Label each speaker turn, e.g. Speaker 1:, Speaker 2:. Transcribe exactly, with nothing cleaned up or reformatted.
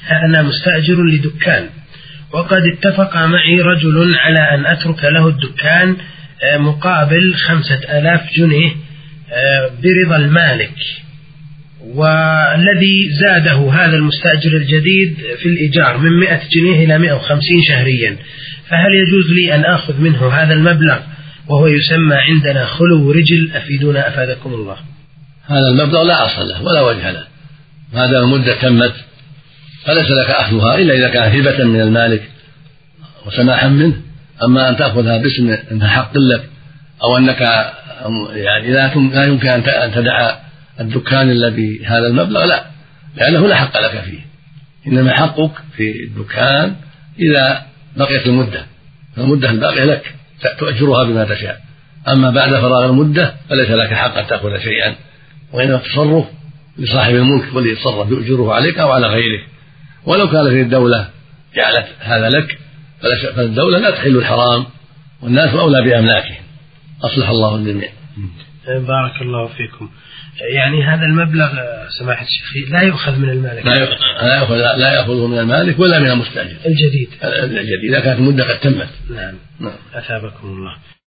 Speaker 1: أنا مستأجر لدكان، وقد اتفق معي رجل على أن أترك له الدكان مقابل خمسة آلاف جنيه برضا المالك، والذي زاده هذا المستأجر الجديد في الإيجار من مئة جنيه إلى مئة وخمسين شهريا، فهل يجوز لي أن أخذ منه هذا المبلغ وهو يسمى عندنا خلو رجل؟ أفيدونا أفادكم الله.
Speaker 2: هذا المبلغ لا أصل له ولا وجه له، ما دام المدة تمت فليس لك أخذها إلا إذا كان هبة من المالك وسماحا منه. أما أن تأخذها باسم أنها حق لك أو أنك يعني لا يمكن أن تدع الدكان الذي هذا المبلغ، لا، لأنه لا حق لك فيه، إنما حقك في الدكان إذا بقيت المدة، فالمدة الباقية لك تؤجرها بما تشاء. أما بعد فراغ المدة فليس لك حق أن تأخذ شيئا، وإنما التصرف لصاحب الملك والذي يتصرف يؤجره عليك أو على غيره. ولو كانت الدولة جعلت هذا لك فالدولة لا تحل الحرام، والناس أولى بأملاكهم. أصلح الله الجميع.
Speaker 1: بارك الله فيكم. يعني هذا المبلغ سماحة الشيخ لا يؤخذ من المالك؟
Speaker 2: لا يأخذ لا يأخذه من المالك ولا من المستأجر
Speaker 1: الجديد
Speaker 2: الجديد إذا كانت المدة قد تمت.
Speaker 1: نعم. نعم. أثابكم الله.